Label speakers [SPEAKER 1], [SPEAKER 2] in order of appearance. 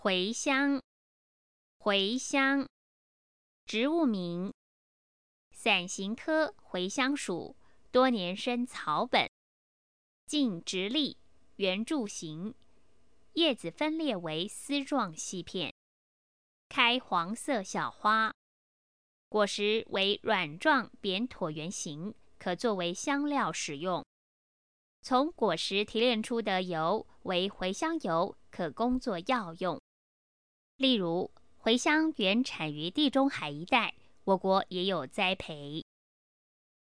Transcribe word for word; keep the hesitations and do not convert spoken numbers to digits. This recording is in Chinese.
[SPEAKER 1] 茴香，茴香，植物名，伞形科茴香属，多年生草本，茎直立，圆柱形，叶子分裂为丝状细片，开黄色小花，果实为软状扁椭圆形，可作为香料使用。从果实提炼出的油为茴香油，可供作药用。例如，茴香原产于地中海一带，我国也有栽培。